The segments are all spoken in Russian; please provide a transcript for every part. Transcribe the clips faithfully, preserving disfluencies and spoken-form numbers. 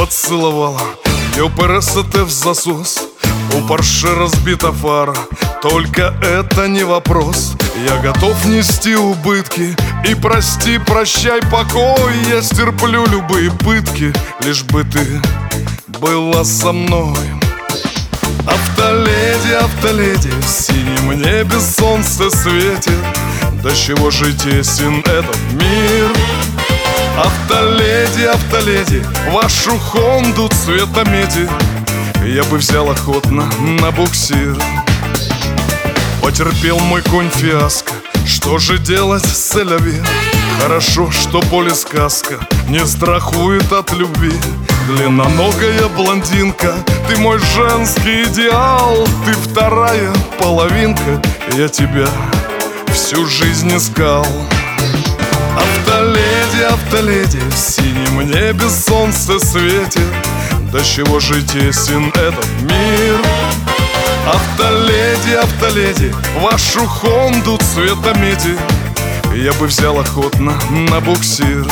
поцеловала. ЮПРСТ в засос, у Порше разбита фара. Только это не вопрос, я готов нести убытки. И прости, прощай, покой, я стерплю любые пытки, лишь бы ты была со мной. Автоледи, автоледи, в синем небе солнце светит. До чего же тесен этот мир? Автоледи, автоледи, вашу Хонду цвета меди я бы взял охотно на буксир. Потерпел мой конь фиаско, что же делать с Эль-Ави? Хорошо, что поле сказка не страхует от любви. Длинноногая блондинка, ты мой женский идеал. Ты вторая половинка, я тебя всю жизнь искал. Автоледи, автоледи, в синем небе солнце светит. До чего же тесен этот мир? Автоледи, автоледи, вашу Хонду цвета меди я бы взял охотно на буксир.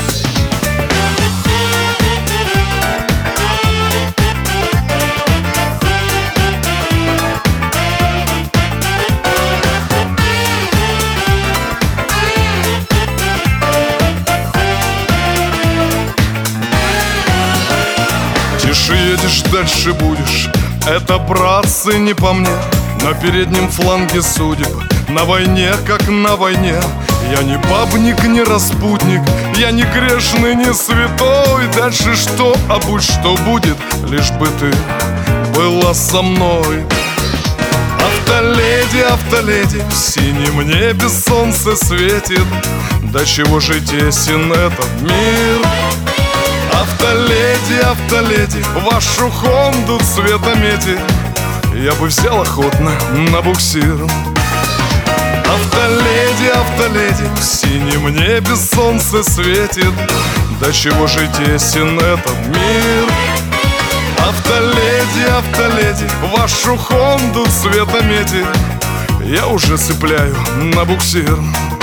Тише едешь, дальше будешь. Это, братцы, не по мне. На переднем фланге судеб, на войне, как на войне. Я не бабник, не распутник, я не грешный, не святой. Дальше что, а будь что будет, лишь бы ты была со мной. Автоледи, автоледи, в синем небе солнце светит. До чего же тесен этот мир? Автоледи, автоледи, вашу Хонду цвета меди я бы взял охотно на буксир. Автоледи, автоледи, в синем небе солнце светит. До чего же тесен этот мир? Автоледи, автоледи, вашу Хонду цвета меди я уже цепляю на буксир.